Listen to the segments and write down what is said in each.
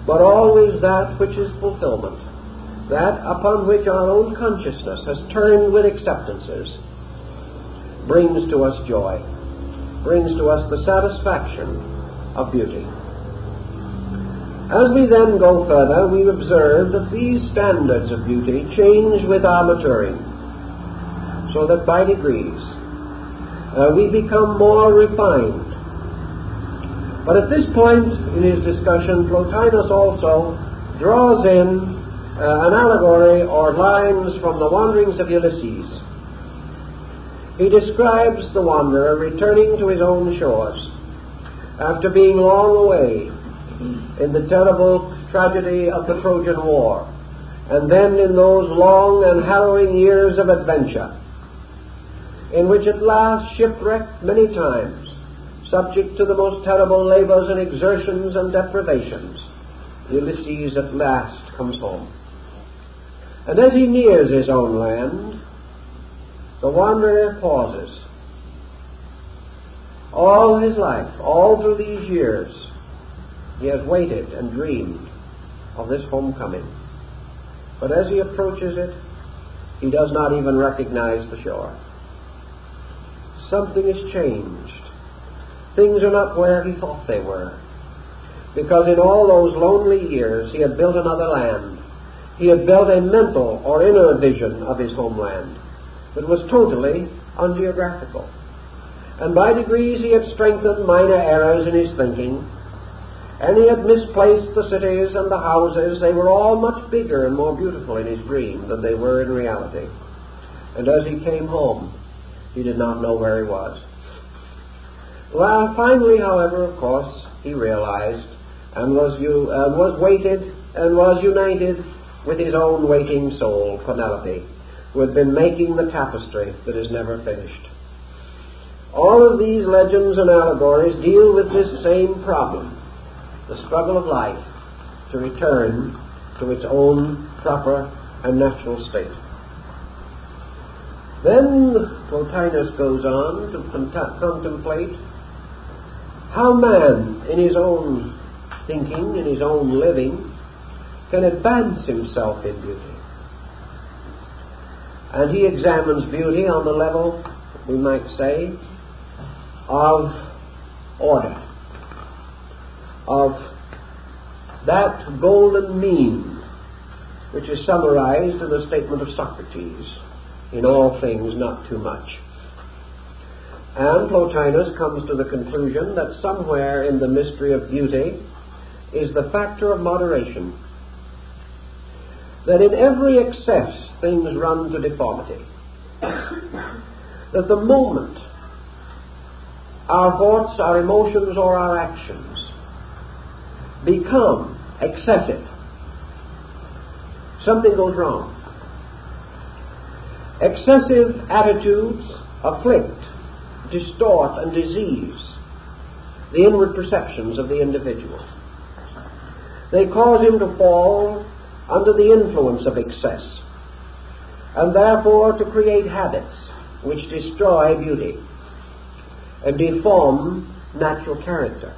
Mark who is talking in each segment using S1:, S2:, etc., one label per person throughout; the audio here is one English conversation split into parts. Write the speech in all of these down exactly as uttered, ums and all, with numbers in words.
S1: but always that which is fulfillment, that upon which our own consciousness has turned with acceptances, brings to us joy, brings to us the satisfaction of beauty. As we then go further, we observe that these standards of beauty change with our maturing, so that by degrees uh, we become more refined. But at this point in his discussion, Plotinus also draws in uh, an allegory or lines from the wanderings of Ulysses. He describes the wanderer returning to his own shores after being long away in the terrible tragedy of the Trojan War, and then in those long and harrowing years of adventure, in which at last, shipwrecked many times, subject to the most terrible labors and exertions and deprivations, Ulysses at last comes home. And as he nears his own land, the wanderer pauses. All his life, all through these years, he has waited and dreamed of this homecoming. But as he approaches it, he does not even recognize the shore. Something has changed. Things are not where he thought they were. Because in all those lonely years, he had built another land. He had built a mental or inner vision of his homeland that was totally ungeographical. And by degrees he had strengthened minor errors in his thinking, and he had misplaced the cities and the houses. They were all much bigger and more beautiful in his dream than they were in reality. And as he came home, he did not know where he was. Well, finally, however, of course, he realized and was, u- uh, was waited and was united with his own waiting soul, Penelope, who had been making the tapestry that is never finished. All of these legends and allegories deal with this same problem, the struggle of life to return to its own proper and natural state. Then Plotinus goes on to cont- contemplate how man, in his own thinking, in his own living, can advance himself in beauty. And he examines beauty on the level, we might say, of order, of that golden mean which is summarized in the statement of Socrates, in all things not too much. And Plotinus comes to the conclusion that somewhere in the mystery of beauty is the factor of moderation, that in every excess things run to deformity, that the moment our thoughts, our emotions, or our actions become excessive, something goes wrong. Excessive attitudes afflict, distort, and disease the inward perceptions of the individual. They cause him to fall under the influence of excess, and therefore to create habits which destroy beauty and deform natural character.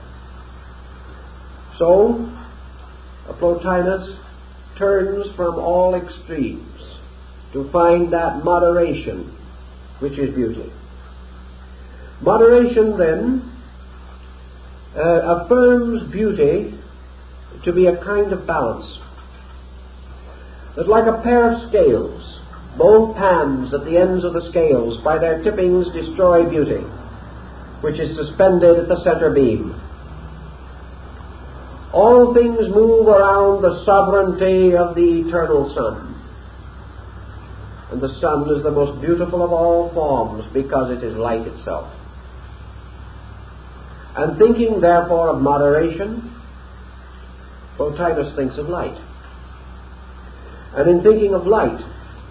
S1: So, Plotinus turns from all extremes to find that moderation which is beauty. Moderation, then, uh, affirms beauty to be a kind of balance. That like a pair of scales, both pans at the ends of the scales by their tippings destroy beauty, which is suspended at the center beam. All things move around the sovereignty of the eternal sun. And the sun is the most beautiful of all forms because it is light itself. And thinking therefore of moderation, Plotinus thinks of light. And in thinking of light,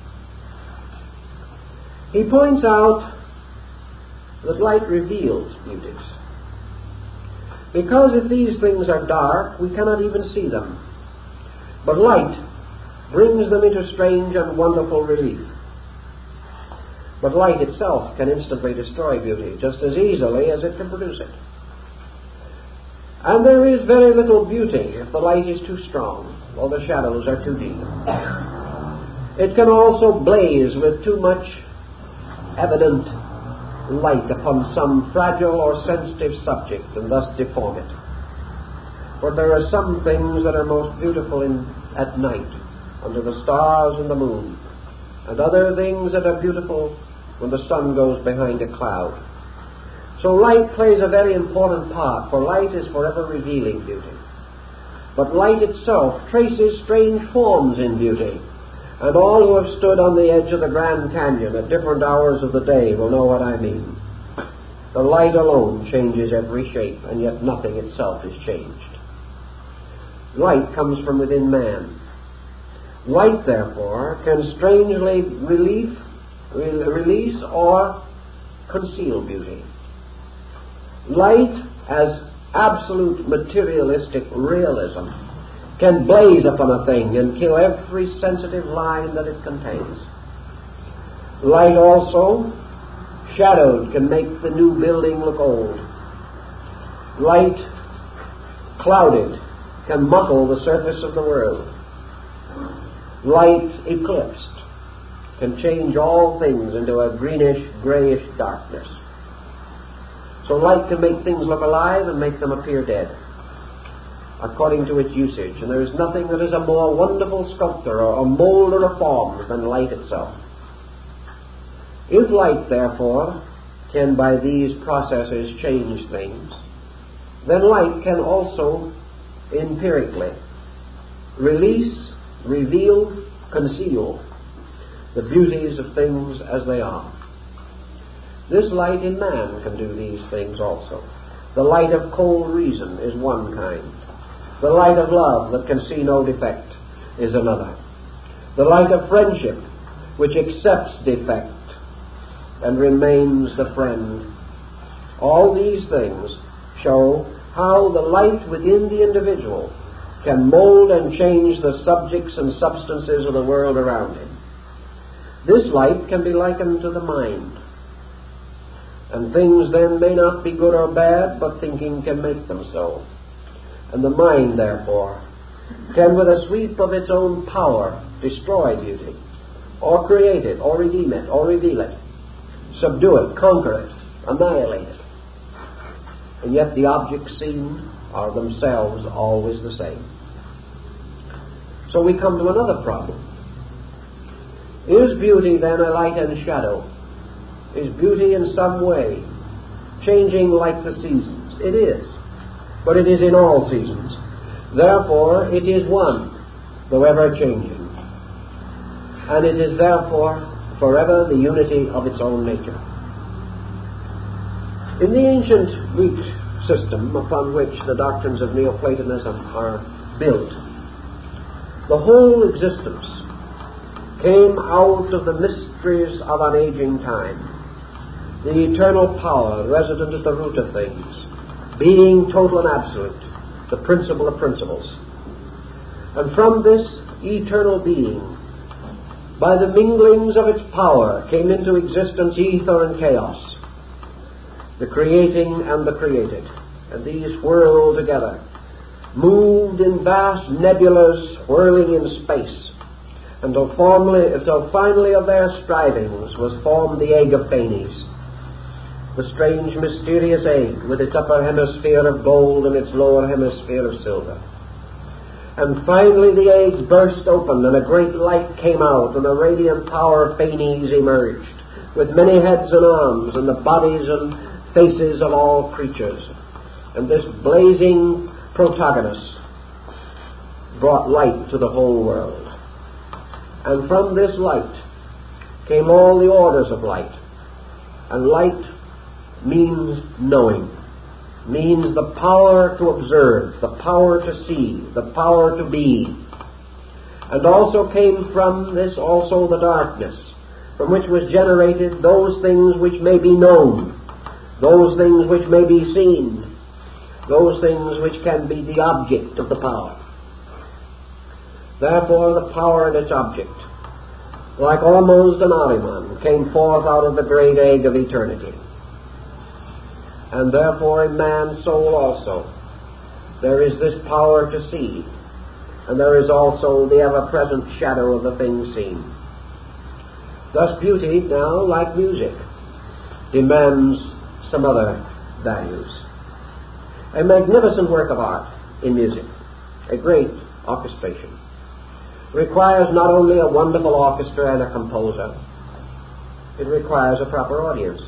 S1: he points out that light reveals beauties. Because if these things are dark, we cannot even see them. But light brings them into strange and wonderful relief. But light itself can instantly destroy beauty just as easily as it can produce it. And there is very little beauty if the light is too strong or the shadows are too deep. It can also blaze with too much evident light upon some fragile or sensitive subject and thus deform it. For there are some things that are most beautiful in, at night, under the stars and the moon, and other things that are beautiful when the sun goes behind a cloud. So light plays a very important part, for light is forever revealing beauty. But light itself traces strange forms in beauty, and all who have stood on the edge of the Grand Canyon at different hours of the day will know what I mean. The light alone changes every shape, and yet nothing itself is changed. Light comes from within man. Light, therefore, can strangely relieve, re- release or conceal beauty. Light, as absolute materialistic realism, can blaze upon a thing and kill every sensitive line that it contains. Light also, shadowed, can make the new building look old. Light, clouded, can muffle the surface of the world. Light, eclipsed, can change all things into a greenish, grayish darkness. So light can make things look alive and make them appear dead, according to its usage. And there is nothing that is a more wonderful sculptor or a molder of forms than light itself. If light, therefore, can by these processes change things, then light can also empirically release, reveal, conceal the beauties of things as they are. This light in man can do these things also. The light of cold reason is one kind. The light of love that can see no defect is another. The light of friendship, which accepts defect and remains the friend. All these things show how the light within the individual can mold and change the subjects and substances of the world around him. This light can be likened to the mind. And things then may not be good or bad, but thinking can make them so. And the mind, therefore, can with a sweep of its own power destroy beauty, or create it, or redeem it, or reveal it, subdue it, conquer it, annihilate it. And yet the objects seen are themselves always the same. So we come to another problem. Is beauty then a light and shadow? Is beauty in some way changing like the seasons? It is. But it is in all seasons. Therefore, it is one, though ever changing. And it is therefore forever the unity of its own nature. In the ancient Greek system upon which the doctrines of Neoplatonism are built, the whole existence came out of the mysteries of an aging time. The eternal power resident at the root of things, being total and absolute, the principle of principles. And from this eternal being, by the minglings of its power, came into existence ether and chaos, the creating and the created. And these whirled together, moved in vast nebulas whirling in space, until finally, until finally of their strivings was formed the egg of Phanes, the strange, mysterious egg, with its upper hemisphere of gold and its lower hemisphere of silver. And finally the egg burst open, and a great light came out, and the radiant power of Phanes emerged, with many heads and arms, and the bodies and faces of all creatures. And this blazing protagonist brought light to the whole world. And from this light came all the orders of light. And light means knowing, means the power to observe, the power to see, the power to be. And also came from this also the darkness, from which was generated those things which may be known, those things which may be seen, those things which can be the object of the power. Therefore the power and its object, like almost an Ahriman, came forth out of the great egg of eternity. And therefore in man's soul also there is this power to see, and there is also the ever-present shadow of the thing seen. Thus beauty now, like music, demands some other values. A magnificent work of art in music, a great orchestration, requires not only a wonderful orchestra and a composer, it requires a proper audience.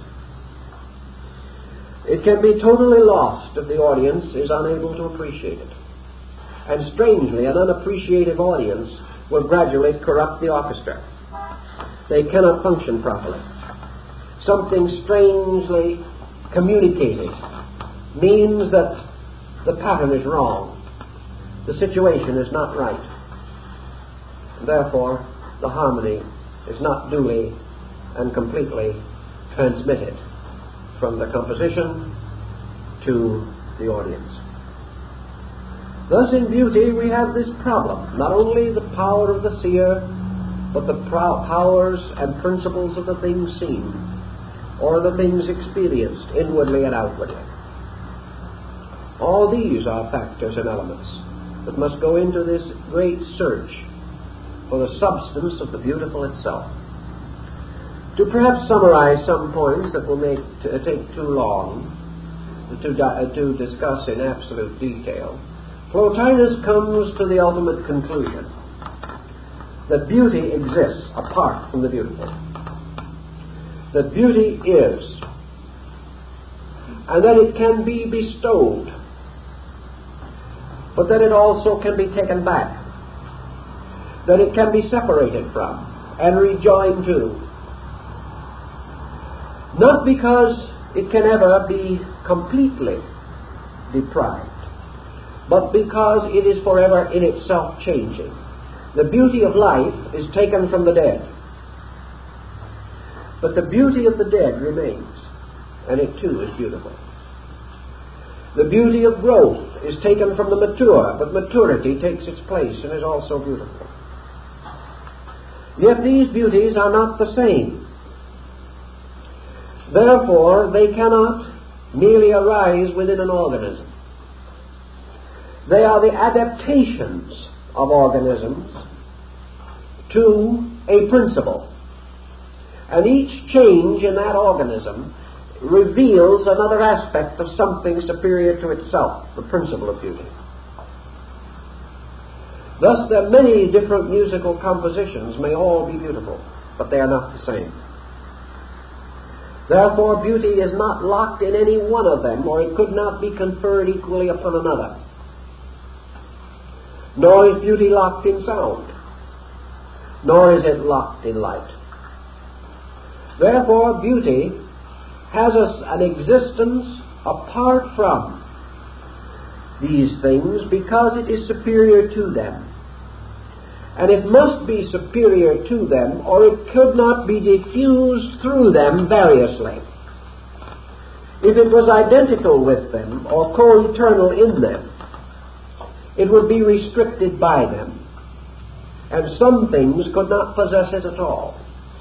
S1: It can be totally lost if the audience is unable to appreciate it. And strangely, an unappreciative audience will gradually corrupt the orchestra. They cannot function properly. Something strangely communicated means that the pattern is wrong. The situation is not right. Therefore, the harmony is not duly and completely transmitted from the composition to the audience. Thus in beauty we have this problem, not only the power of the seer, but the powers and principles of the things seen, or the things experienced inwardly and outwardly. All these are factors and elements that must go into this great search for the substance of the beautiful itself. To perhaps summarize some points that will make t- take too long to, di- to discuss in absolute detail, Plotinus comes to the ultimate conclusion that beauty exists apart from the beautiful. That beauty is, and that it can be bestowed, but that it also can be taken back, that it can be separated from and rejoined to. Not because it can ever be completely deprived, but because it is forever in itself changing. The beauty of life is taken from the dead, but the beauty of the dead remains, and it too is beautiful. The beauty of growth is taken from the mature, but maturity takes its place and is also beautiful. Yet these beauties are not the same. Therefore, they cannot merely arise within an organism. They are the adaptations of organisms to a principle. And each change in that organism reveals another aspect of something superior to itself, the principle of beauty. Thus, there are many different musical compositions may all be beautiful, but they are not the same. Therefore, beauty is not locked in any one of them, or it could not be conferred equally upon another. Nor is beauty locked in sound, nor is it locked in light. Therefore, beauty has a, an existence apart from these things because it is superior to them. And it must be superior to them, or it could not be diffused through them variously. If it was identical with them, or co-eternal in them, it would be restricted by them, and some things could not possess it at all.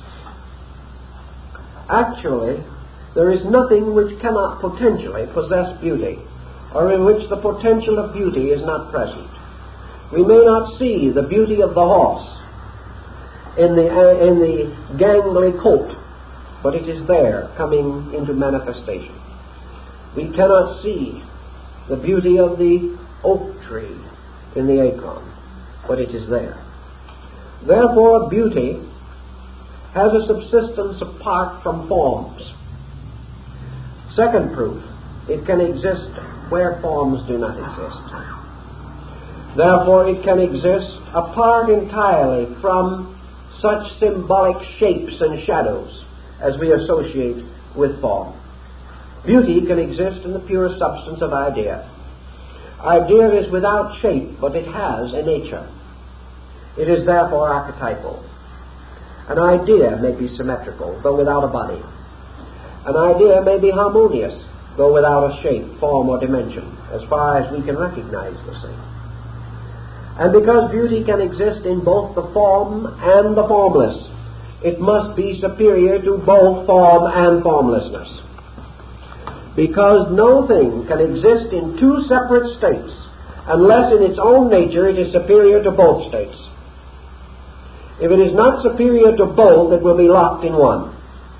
S1: Actually, there is nothing which cannot potentially possess beauty, or in which the potential of beauty is not present. We may not see the beauty of the horse in the, uh, in the gangly coat, but it is there coming into manifestation. We cannot see the beauty of the oak tree in the acorn, but it is there. Therefore, beauty has a subsistence apart from forms. Second proof, it can exist where forms do not exist. Therefore, it can exist apart entirely from such symbolic shapes and shadows as we associate with form. Beauty can exist in the pure substance of idea. Idea is without shape, but it has a nature. It is therefore archetypal. An idea may be symmetrical, though without a body. An idea may be harmonious, though without a shape, form, or dimension, as far as we can recognize the same. And because beauty can exist in both the form and the formless, it must be superior to both form and formlessness. Because no thing can exist in two separate states unless in its own nature it is superior to both states. If it is not superior to both, it will be locked in one.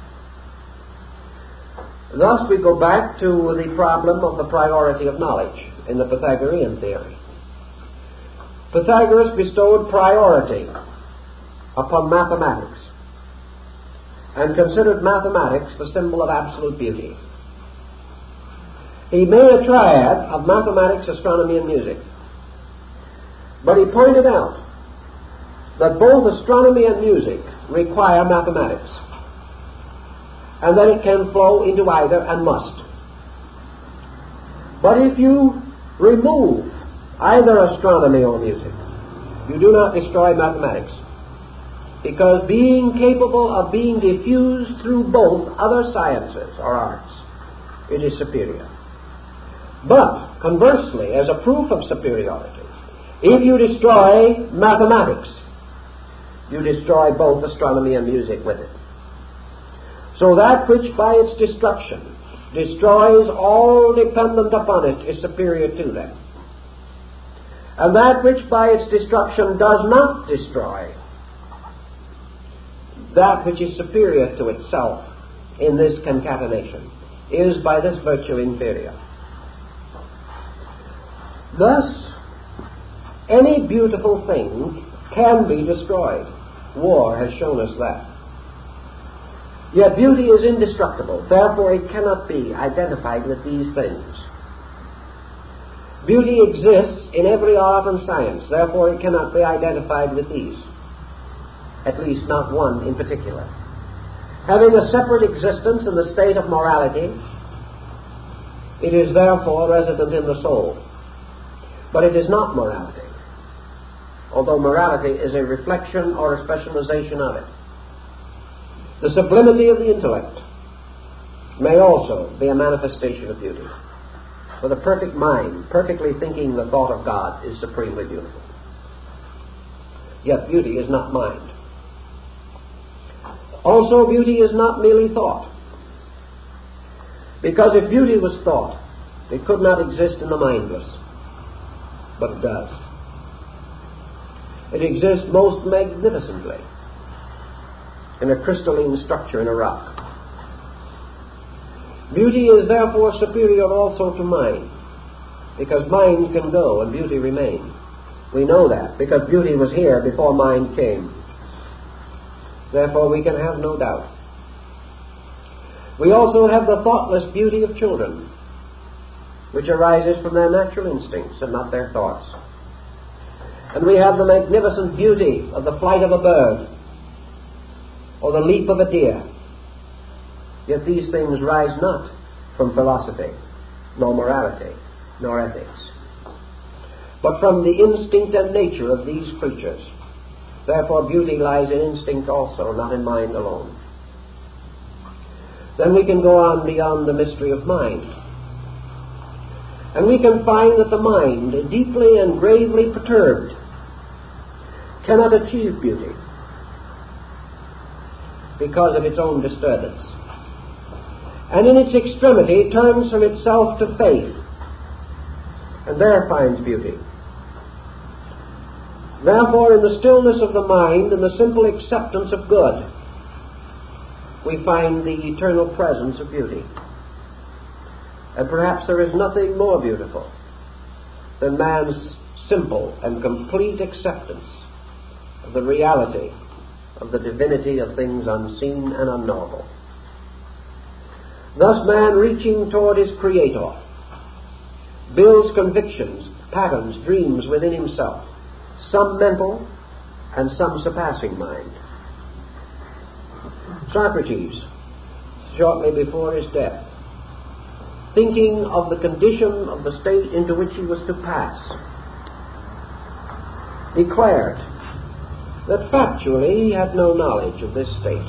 S1: Thus we go back to the problem of the priority of knowledge in the Pythagorean theory. Pythagoras bestowed priority upon mathematics and considered mathematics the symbol of absolute beauty. He made a triad of mathematics, astronomy, and music. But he pointed out that both astronomy and music require mathematics, and that it can flow into either and must. But if you remove either astronomy or music, you do not destroy mathematics, because being capable of being diffused through both other sciences or arts, it is superior. But, conversely, as a proof of superiority, if you destroy mathematics, you destroy both astronomy and music with it. So that which by its destruction destroys all dependent upon it is superior to them. And that which by its destruction does not destroy, that which is superior to itself in this concatenation, is by this virtue inferior. Thus, any beautiful thing can be destroyed. War has shown us that. Yet beauty is indestructible, therefore it cannot be identified with these things. Beauty exists in every art and science, therefore it cannot be identified with these, at least not one in particular. Having a separate existence in the state of morality, it is therefore resident in the soul. But it is not morality, although morality is a reflection or a specialization of it. The sublimity of the intellect may also be a manifestation of beauty. For the perfect mind, perfectly thinking the thought of God, is supremely beautiful. Yet beauty is not mind. Also, beauty is not merely thought. Because if beauty was thought, it could not exist in the mindless. But it does. It exists most magnificently in a crystalline structure in a rock. Beauty is therefore superior also to mind, because mind can go and beauty remain. We know that, because beauty was here before mind came. Therefore we can have no doubt. We also have the thoughtless beauty of children, which arises from their natural instincts and not their thoughts. And we have the magnificent beauty of the flight of a bird or the leap of a deer. Yet these things rise not from philosophy, nor morality, nor ethics, but from the instinct and nature of these creatures. Therefore beauty lies in instinct also, not in mind alone. Then we can go on beyond the mystery of mind. And we can find that the mind, deeply and gravely perturbed, cannot achieve beauty because of its own disturbance. And in its extremity turns from itself to faith, and there finds beauty. Therefore, in the stillness of the mind and the simple acceptance of good, we find the eternal presence of beauty. And perhaps there is nothing more beautiful than man's simple and complete acceptance of the reality of the divinity of things unseen and unknowable. Thus man, reaching toward his Creator, builds convictions, patterns, dreams within himself, some mental and some surpassing mind. Socrates, shortly before his death, thinking of the condition of the state into which he was to pass, declared that factually he had no knowledge of this state,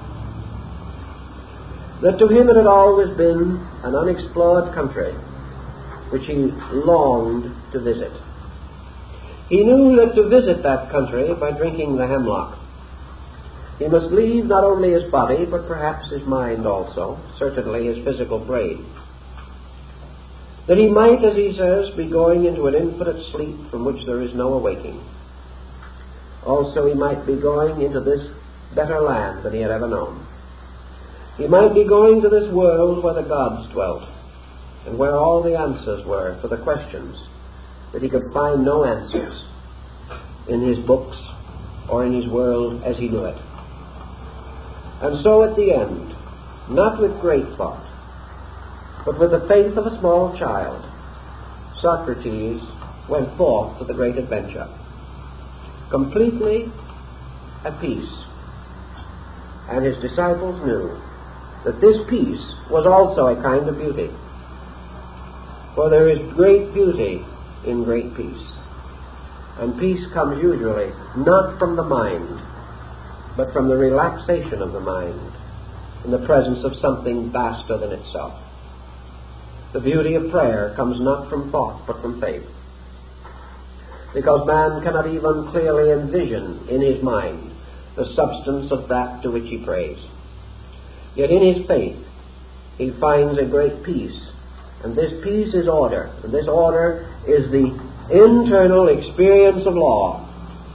S1: that to him it had always been an unexplored country which he longed to visit. He knew that to visit that country by drinking the hemlock, he must leave not only his body, but perhaps his mind also, certainly his physical brain. that he might, as he says, be going into an infinite sleep from which there is no awaking. Also, he might be going into this better land than he had ever known. He might be going to this world where the gods dwelt, and where all the answers were for the questions that he could find no answers in his books or in his world as he knew it. And so at the end, not with great thought, but with the faith of a small child, Socrates went forth to the great adventure, completely at peace. And his disciples knew that this peace was also a kind of beauty. For there is great beauty in great peace. And peace comes usually not from the mind, but from the relaxation of the mind in the presence of something vaster than itself. The beauty of prayer comes not from thought, but from faith. Because man cannot even clearly envision in his mind the substance of that to which he prays. Yet in his faith he finds a great peace. And this peace is order. And this order is the internal experience of law.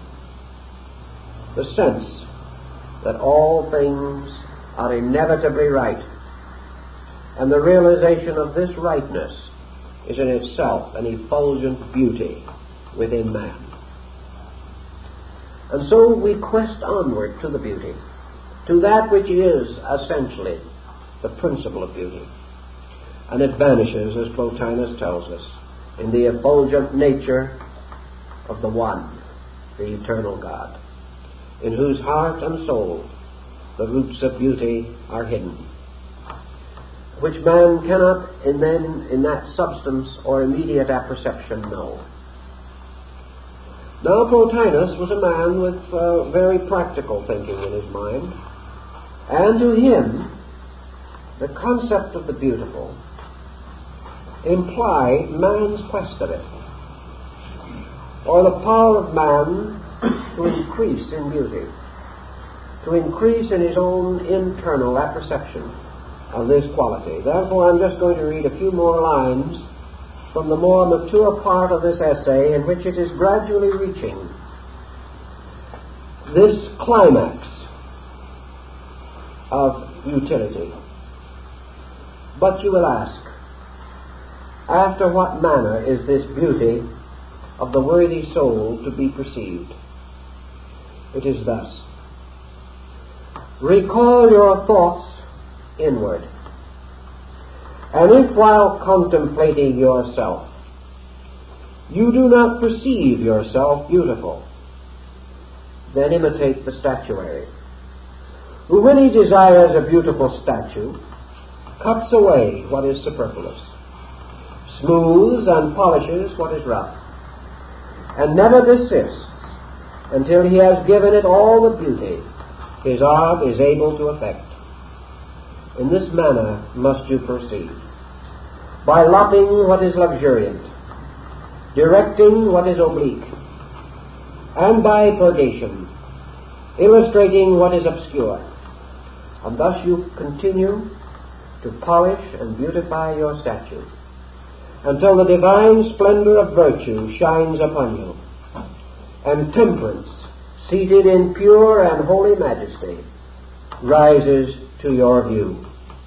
S1: The sense that all things are inevitably right. And the realization of this rightness is in itself an effulgent beauty within man. And so we quest onward to the beauty, to that which is essentially the principle of beauty. And it vanishes, as Plotinus tells us, in the effulgent nature of the One, the eternal God, in whose heart and soul the roots of beauty are hidden, which man cannot in then in that substance or immediate apperception know. Now Plotinus was a man with uh, very practical thinking in his mind, and to him the concept of the beautiful implied man's quest of it, or the power of man to increase in beauty, to increase in his own internal apperception of this quality. Therefore, I'm just going to read a few more lines from the more mature part of this essay, in which it is gradually reaching this climax of utility. But you will ask, after what manner is this beauty of the worthy soul to be perceived? It is thus. Recall your thoughts inward, and if while contemplating yourself you do not perceive yourself beautiful, then imitate the statuary, who, when he desires a beautiful statue, cuts away what is superfluous, smooths and polishes what is rough, and never desists until he has given it all the beauty his art is able to effect. In this manner must you proceed, by lopping what is luxuriant, directing what is oblique, and by purgation, illustrating what is obscure. And thus you continue to polish and beautify your statue, until the divine splendor of virtue shines upon you, and temperance, seated in pure and holy majesty, rises to your view.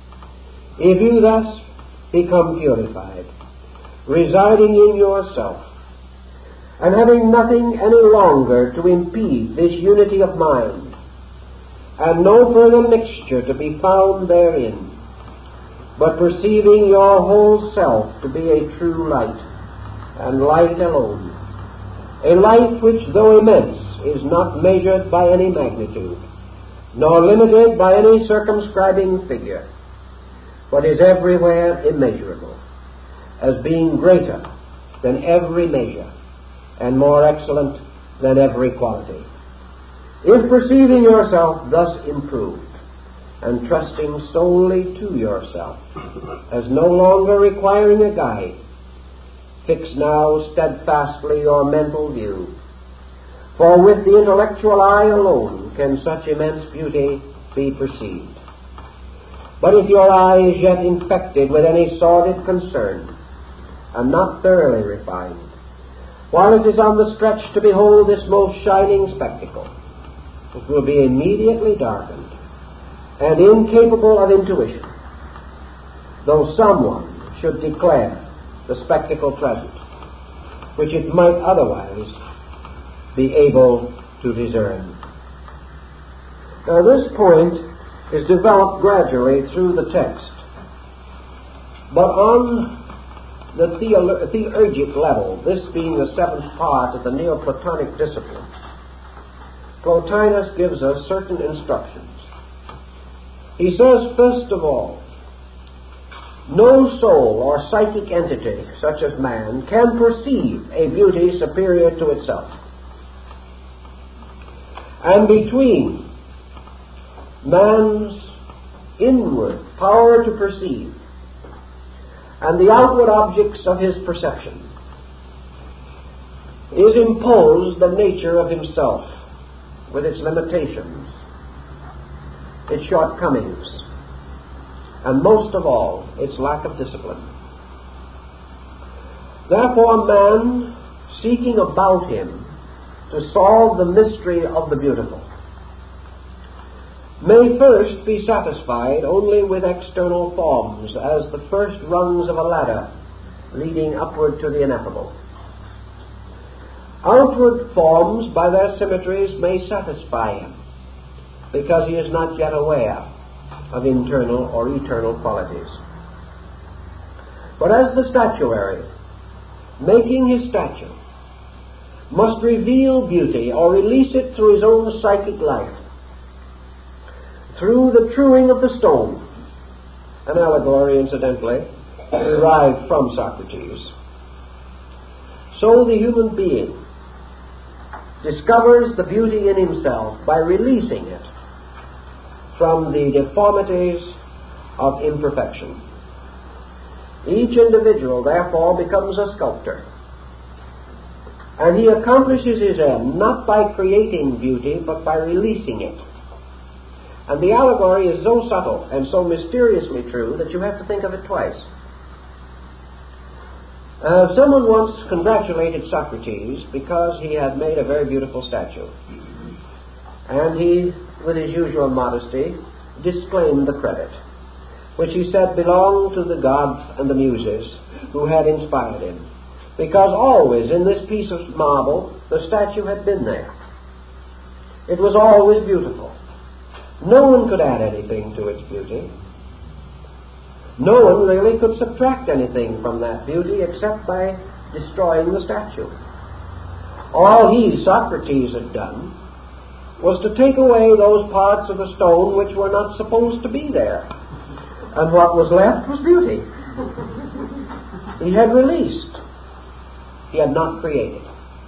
S1: If you thus become purified, residing in yourself, and having nothing any longer to impede this unity of mind, and no further mixture to be found therein, but perceiving your whole self to be a true light, and light alone, a light which, though immense, is not measured by any magnitude, nor limited by any circumscribing figure, but is everywhere immeasurable, as being greater than every measure, and more excellent than every quality. If perceiving yourself thus improved, and trusting solely to yourself, as no longer requiring a guide, fix now steadfastly your mental view, for with the intellectual eye alone can such immense beauty be perceived. But if your eye is yet infected with any sordid concern, and not thoroughly refined, while it is on the stretch to behold this most shining spectacle, it will be immediately darkened and incapable of intuition, though someone should declare the spectacle present, which it might otherwise be able to discern. Now, this point is developed gradually through the text, but on the theolo- theurgic level, this being the seventh part of the Neoplatonic discipline, Plotinus gives us certain instructions. He says, first of all, no soul or psychic entity, such as man, can perceive a beauty superior to itself. And between man's inward power to perceive and the outward objects of his perception is imposed the nature of himself, with its limitations, its shortcomings, and most of all, its lack of discipline. Therefore, man, seeking about him to solve the mystery of the beautiful, may first be satisfied only with external forms, as the first rungs of a ladder leading upward to the ineffable. Outward forms, by their symmetries, may satisfy him, because he is not yet aware of internal or eternal qualities. But as the statuary, making his statue, must reveal beauty or release it through his own psychic life, through the truing of the stone, an allegory, incidentally, derived from Socrates, so the human being discovers the beauty in himself by releasing it from the deformities of imperfection. Each individual, therefore, becomes a sculptor, and he accomplishes his end not by creating beauty, but by releasing it. And the allegory is so subtle and so mysteriously true that you have to think of it twice. Uh, someone once congratulated Socrates because he had made a very beautiful statue. And he, with his usual modesty, disclaimed the credit, which he said belonged to the gods and the muses who had inspired him, because always in this piece of marble the statue had been there. It was always beautiful. No one could add anything to its beauty. No one really could subtract anything from that beauty except by destroying the statue. All he, Socrates, had done was to take away those parts of the stone which were not supposed to be there. And what was left was beauty. He had released. He had not created.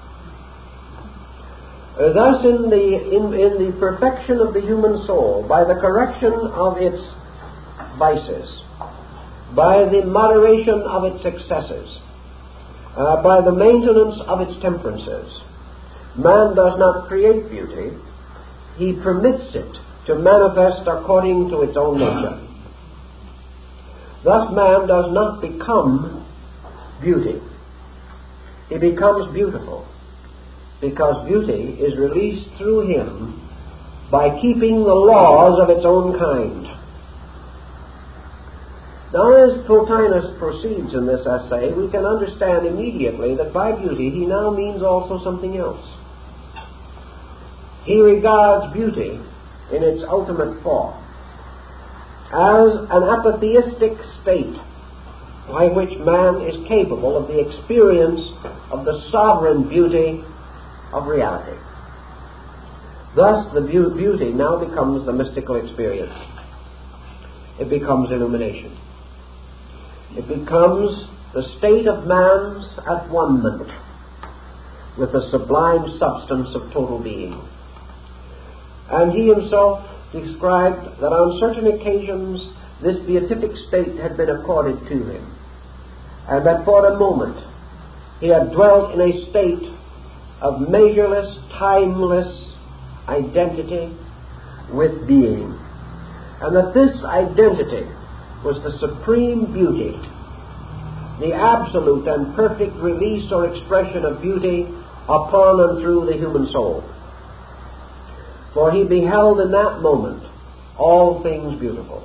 S1: Uh, thus, in the, in, in the perfection of the human soul, by the correction of its vices, by the moderation of its excesses, uh, by the maintenance of its temperances, man does not create beauty. He permits it to manifest according to its own nature. Thus, man does not become beauty. He becomes beautiful, because beauty is released through him by keeping the laws of its own kind. Now, as Plotinus proceeds in this essay, we can understand immediately that by beauty he now means also something else. He regards beauty in its ultimate form as an apatheistic state by which man is capable of the experience of the sovereign beauty of reality. Thus, the be- beauty now becomes the mystical experience. It becomes illumination. It becomes the state of man's at one-ment with the sublime substance of total being. And he himself described that on certain occasions this beatific state had been accorded to him, and that for a moment he had dwelt in a state of measureless, timeless identity with being, and that this identity was the supreme beauty, the absolute and perfect release or expression of beauty upon and through the human soul. For he beheld in that moment all things beautiful.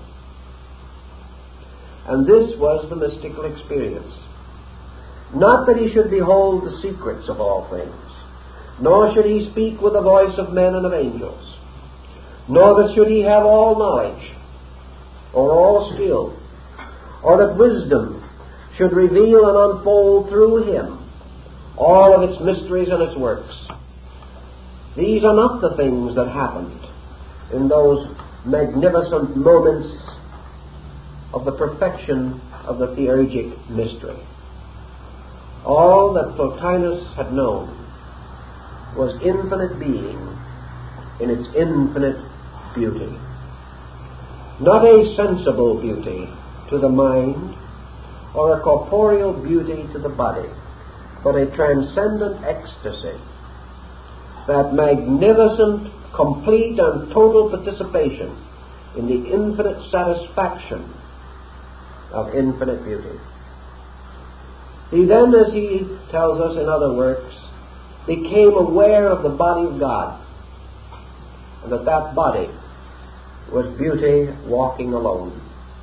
S1: And this was the mystical experience. Not that he should behold the secrets of all things, nor should he speak with the voice of men and of angels, nor that should he have all knowledge, or all skill, or that wisdom should reveal and unfold through him all of its mysteries and its works. These are not the things that happened in those magnificent moments of the perfection of the theurgic mystery. All that Plotinus had known was infinite being in its infinite beauty. Not a sensible beauty to the mind or a corporeal beauty to the body, but a transcendent ecstasy, that magnificent, complete and total participation in the infinite satisfaction of infinite beauty. He then, as he tells us in other works, became aware of the body of God, and that that body was beauty walking alone.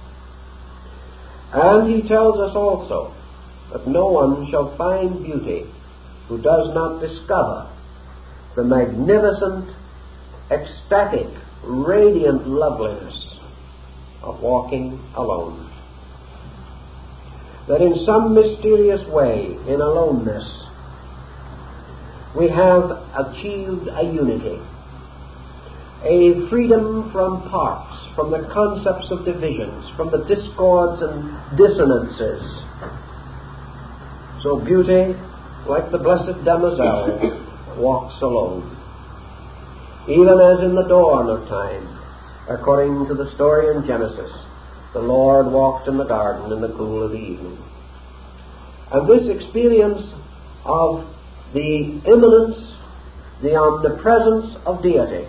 S1: And he tells us also that no one shall find beauty who does not discover the magnificent, ecstatic, radiant loveliness of walking alone. That in some mysterious way, in aloneness, we have achieved a unity, a freedom from parts, from the concepts of divisions, from the discords and dissonances. So beauty, like the blessed damozel, walks alone. Even as in the dawn of time, according to the story in Genesis, the Lord walked in the garden in the cool of the evening. And this experience of the immanence, the omnipresence of deity,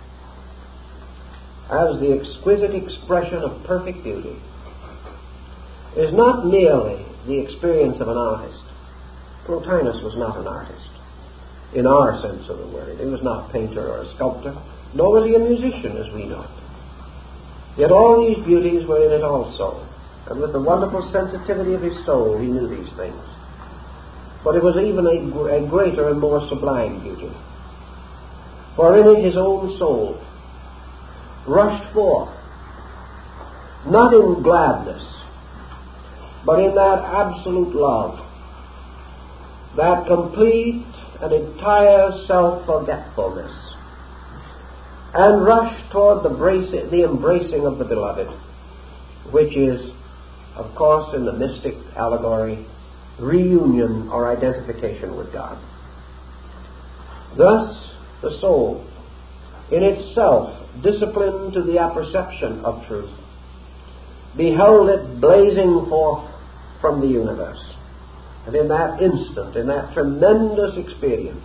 S1: as the exquisite expression of perfect beauty, is not merely the experience of an artist. Plotinus was not an artist, in our sense of the word. He was not a painter or a sculptor, nor was he a musician as we know it. Yet all these beauties were in it also, and with the wonderful sensitivity of his soul he knew these things. But it was even a, a greater and more sublime beauty. For in it his own soul rushed forth, not in gladness, but in that absolute love, that complete and entire self-forgetfulness, and rushed toward the, brace, the embracing of the beloved, which is, of course, in the mystic allegory, reunion or identification with God. Thus, the soul, in itself disciplined to the apperception of truth, beheld it blazing forth from the universe. And in that instant, in that tremendous experience,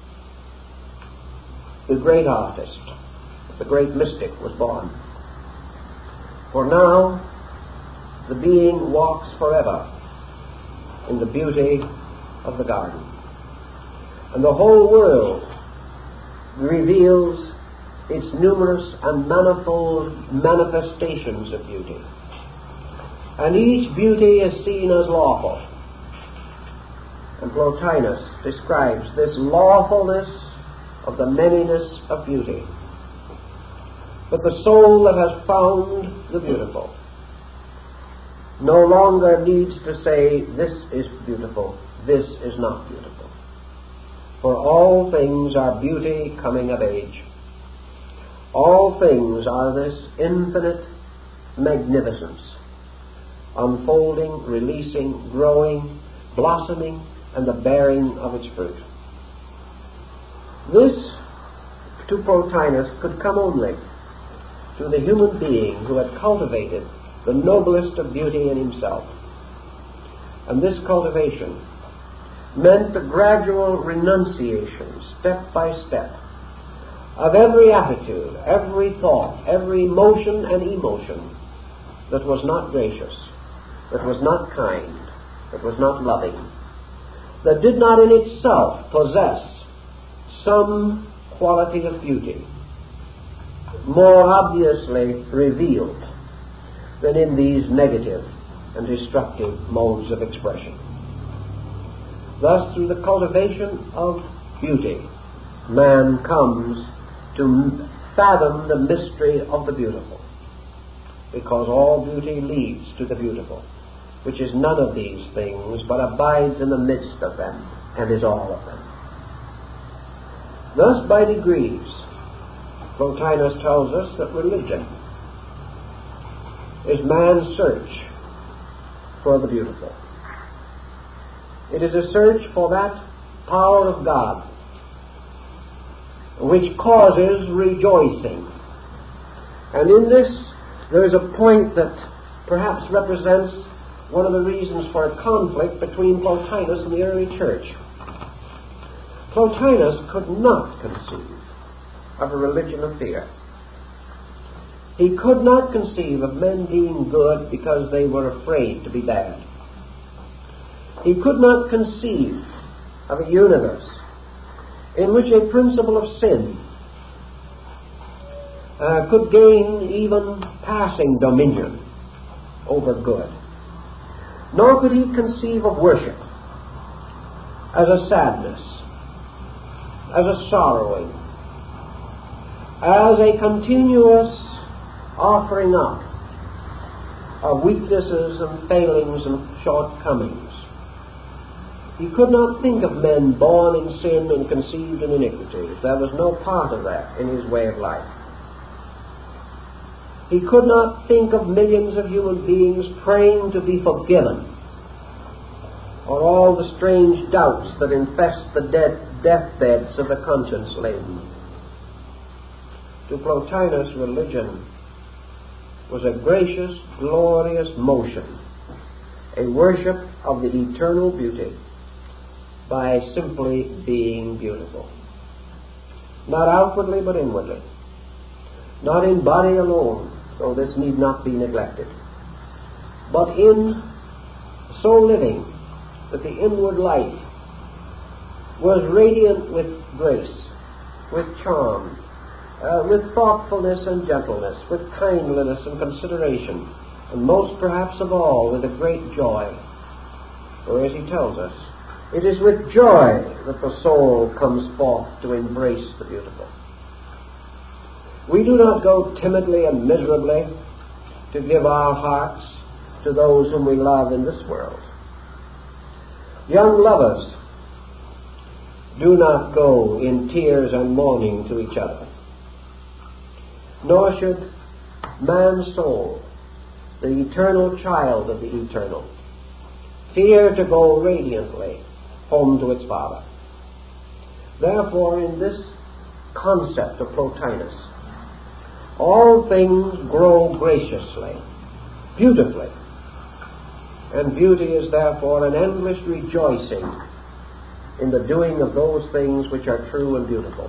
S1: the great artist, the great mystic was born. For now, the being walks forever in the beauty of the garden. And the whole world reveals its numerous and manifold manifestations of beauty. And each beauty is seen as lawful. And Plotinus describes this lawfulness of the manyness of beauty. But the soul that has found the beautiful no longer needs to say, this is beautiful, this is not beautiful. For all things are beauty coming of age. All things are this infinite magnificence, unfolding, releasing, growing, blossoming, and the bearing of its fruit. This, to Plotinus, could come only to the human being who had cultivated the noblest of beauty in himself. And this cultivation meant the gradual renunciation, step by step, of every attitude, every thought, every motion and emotion that was not gracious, that was not kind, that was not loving, that did not in itself possess some quality of beauty more obviously revealed than in these negative and destructive modes of expression. Thus, through the cultivation of beauty, man comes to fathom the mystery of the beautiful, because all beauty leads to the beautiful, which is none of these things, but abides in the midst of them, and is all of them. Thus, by degrees, Plotinus tells us that religion is man's search for the beautiful. It is a search for that power of God which causes rejoicing. And in this, there is a point that perhaps represents one of the reasons for a conflict between Plotinus and the early church. Plotinus could not conceive of a religion of fear. He could not conceive of men being good because they were afraid to be bad. He could not conceive of a universe in which a principle of sin uh, could gain even passing dominion over good. Nor could he conceive of worship as a sadness, as a sorrowing, as a continuous offering up of weaknesses and failings and shortcomings. He could not think of men born in sin and conceived in iniquity. There was no part of that in his way of life. He could not think of millions of human beings praying to be forgiven, or all the strange doubts that infest the dead deathbeds of the conscience-laden. To Plotinus, religion was a gracious, glorious motion, a worship of the eternal beauty by simply being beautiful. Not outwardly, but inwardly. Not in body alone, though this need not be neglected, but in so living that the inward life was radiant with grace, with charm, uh, with thoughtfulness and gentleness, with kindliness and consideration, and most perhaps of all with a great joy. For as he tells us, it is with joy that the soul comes forth to embrace the beautiful. We do not go timidly and miserably to give our hearts to those whom we love in this world. Young lovers do not go in tears and mourning to each other. Nor should man's soul, the eternal child of the eternal, fear to go radiantly home to its Father. Therefore, in this concept of Plotinus, all things grow graciously, beautifully, and beauty is therefore an endless rejoicing in the doing of those things which are true and beautiful.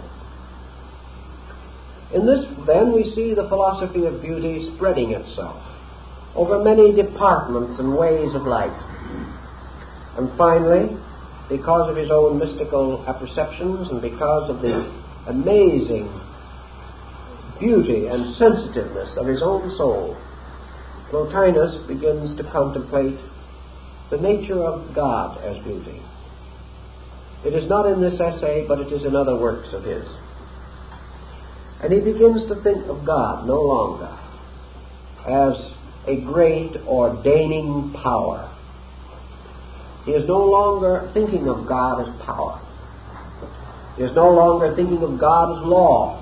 S1: In this, then, we see the philosophy of beauty spreading itself over many departments and ways of life. And finally, because of his own mystical apperceptions and because of the amazing beauty and sensitiveness of his own soul, Plotinus begins to contemplate the nature of God as beauty. It is not in this essay, but it is in other works of his. And he begins to think of God no longer as a great ordaining power. He is no longer thinking of God as power. He is no longer thinking of God as law.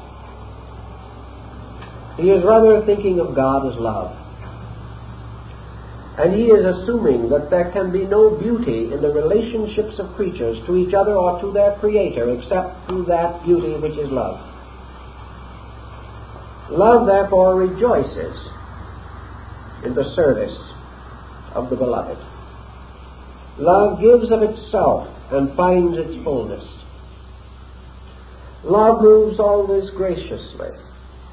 S1: He is rather thinking of God as love. And he is assuming that there can be no beauty in the relationships of creatures to each other or to their Creator except through that beauty which is love. Love, therefore, rejoices in the service of the beloved. Love gives of itself and finds its fullness. Love moves always graciously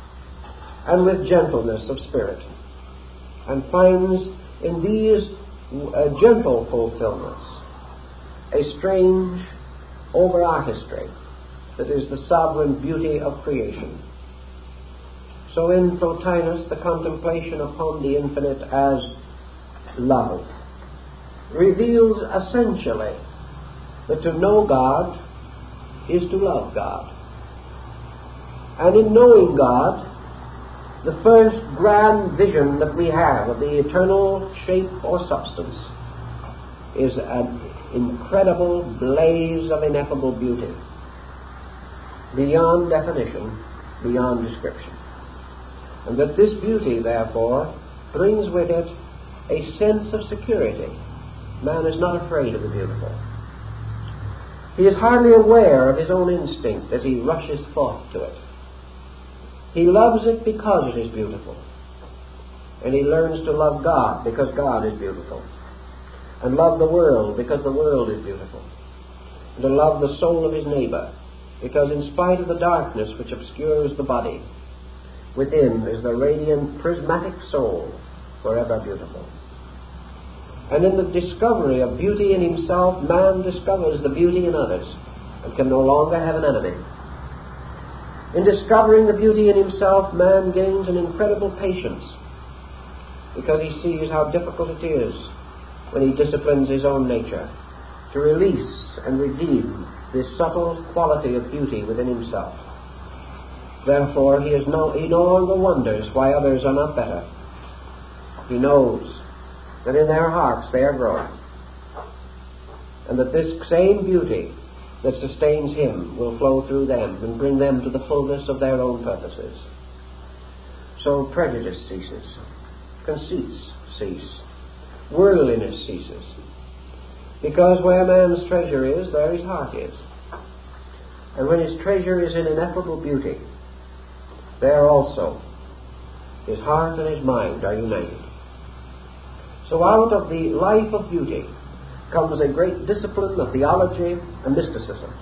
S1: and with gentleness of spirit, and finds in these a gentle fulfillment, a strange over-artistry that is the sovereign beauty of creation. So in Plotinus, the contemplation upon the infinite as love reveals essentially that to know God is to love God. And in knowing God, the first grand vision that we have of the eternal shape or substance is an incredible blaze of ineffable beauty, beyond definition, beyond description. And that this beauty, therefore, brings with it a sense of security. Man is not afraid of the beautiful. He is hardly aware of his own instinct as he rushes forth to it. He loves it because it is beautiful. And he learns to love God because God is beautiful. And love the world because the world is beautiful. And to love the soul of his neighbor because in spite of the darkness which obscures the body, within is the radiant prismatic soul, forever beautiful. And in the discovery of beauty in himself, man discovers the beauty in others and can no longer have an enemy. In discovering the beauty in himself, man gains an incredible patience because he sees how difficult it is when he disciplines his own nature to release and redeem this subtle quality of beauty within himself. Therefore, he, is no, he no longer wonders why others are not better. He knows that in their hearts they are growing, and that this same beauty that sustains him will flow through them and bring them to the fullness of their own purposes. So prejudice ceases, conceits cease, worldliness ceases, because where man's treasure is, there his heart is. And when his treasure is in ineffable beauty, there also his heart and his mind are united. So out of the life of beauty comes a great discipline of theology and mysticism.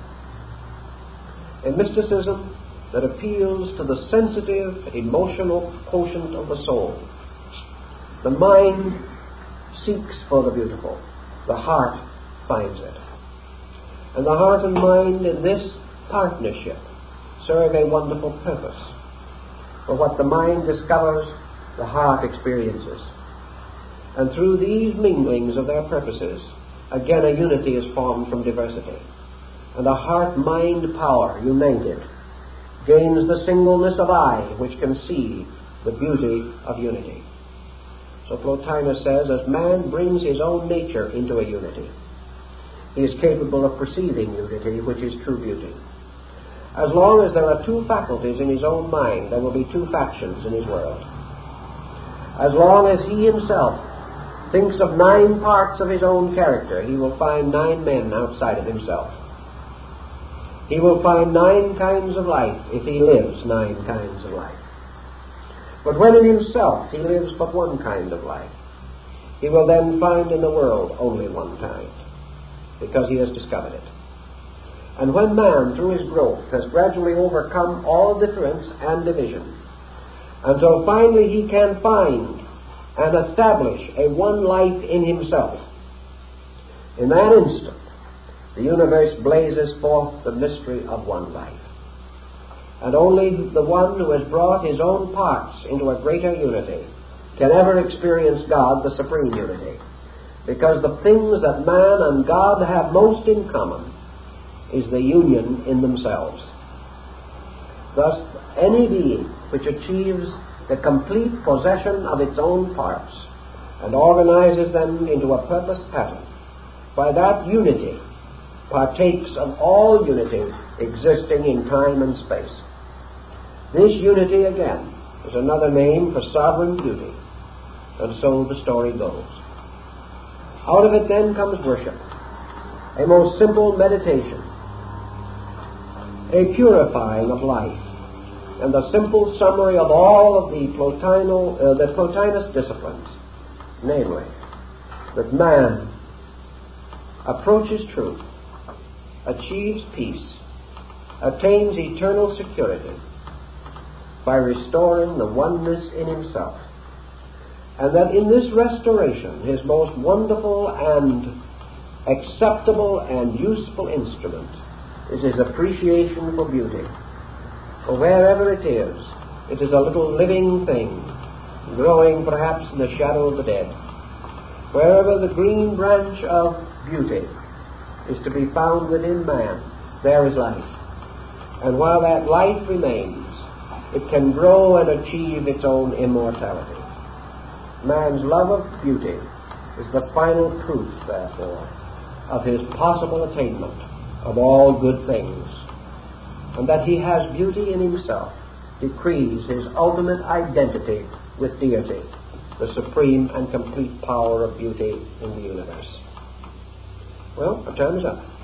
S1: A mysticism that appeals to the sensitive, emotional quotient of the soul. The mind seeks for the beautiful. The heart finds it. And the heart and mind in this partnership serve a wonderful purpose. For what the mind discovers, the heart experiences. And through these minglings of their purposes, again a unity is formed from diversity. And a heart-mind power, united, gains the singleness of eye which can see the beauty of unity. So Plotinus says, as man brings his own nature into a unity, he is capable of perceiving unity, which is true beauty. As long as there are two faculties in his own mind, there will be two factions in his world. As long as he himself thinks of nine parts of his own character, he will find nine men outside of himself. He will find nine kinds of life if he lives nine kinds of life. But when in himself he lives but one kind of life, he will then find in the world only one kind, because he has discovered it. And when man, through his growth, has gradually overcome all difference and division, until finally he can find and establish a one life in himself, in that instant, the universe blazes forth the mystery of one life. And only the one who has brought his own parts into a greater unity can ever experience God, the supreme unity. Because the things that man and God have most in common is the union in themselves. Thus, any being which achieves the complete possession of its own parts and organizes them into a purposed pattern, by that unity partakes of all unity existing in time and space. This unity, again, is another name for sovereign beauty. And so the story goes. Out of it then comes worship, a most simple meditation, a purifying of life, and the simple summary of all of the, Plotino, uh, the Plotinus disciplines, namely, that man approaches truth, achieves peace, attains eternal security by restoring the oneness in himself, and that in this restoration his most wonderful and acceptable and useful instrument is his appreciation for beauty. For wherever it is, it is a little living thing, growing perhaps in the shadow of the dead. Wherever the green branch of beauty is to be found within man, there is life. And while that life remains, it can grow and achieve its own immortality. Man's love of beauty is the final proof, therefore, of his possible attainment of all good things. And that he has beauty in himself decrees his ultimate identity with deity, the supreme and complete power of beauty in the universe. Well, our time is up.